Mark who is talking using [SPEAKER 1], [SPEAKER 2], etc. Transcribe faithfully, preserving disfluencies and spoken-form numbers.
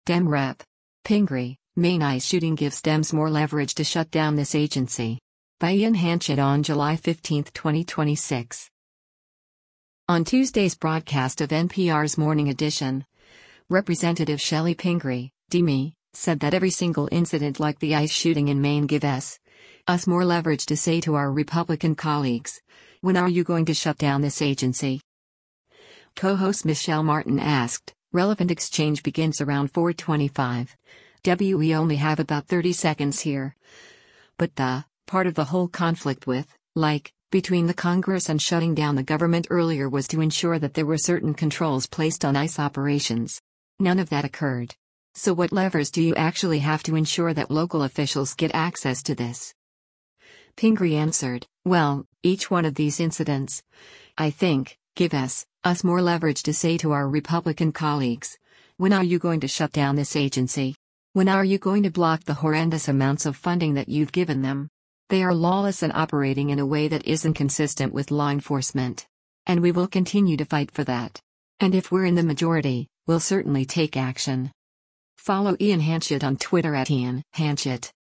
[SPEAKER 1] Dem Rep. Pingree, Maine ICE shooting gives Dems more leverage to shut down this agency. By Ian Hanchett on July fifteenth, twenty twenty-six. On Tuesday's broadcast of N P R's Morning Edition, Representative Shelley Pingree, D M E, said that every single incident like the ICE shooting in Maine gives us, us more leverage to say to our Republican colleagues, when are you going to shut down this agency? Co-host Michelle Martin asked. Relevant exchange begins around four twenty-five. W We only have about thirty seconds here. But the part of the whole conflict with, like, between the Congress and shutting down the government earlier was to ensure that there were certain controls placed on ICE operations. None of that occurred. So what levers do you actually have to ensure that local officials get access to this? Pingree answered, well, each one of these incidents, I think, give us, us more leverage to say to our Republican colleagues, when are you going to shut down this agency? When are you going to block the horrendous amounts of funding that you've given them? They are lawless and operating in a way that isn't consistent with law enforcement. And we will continue to fight for that. And if we're in the majority, we'll certainly take action. Follow Ian Hanchett on Twitter at Ian Hanchett.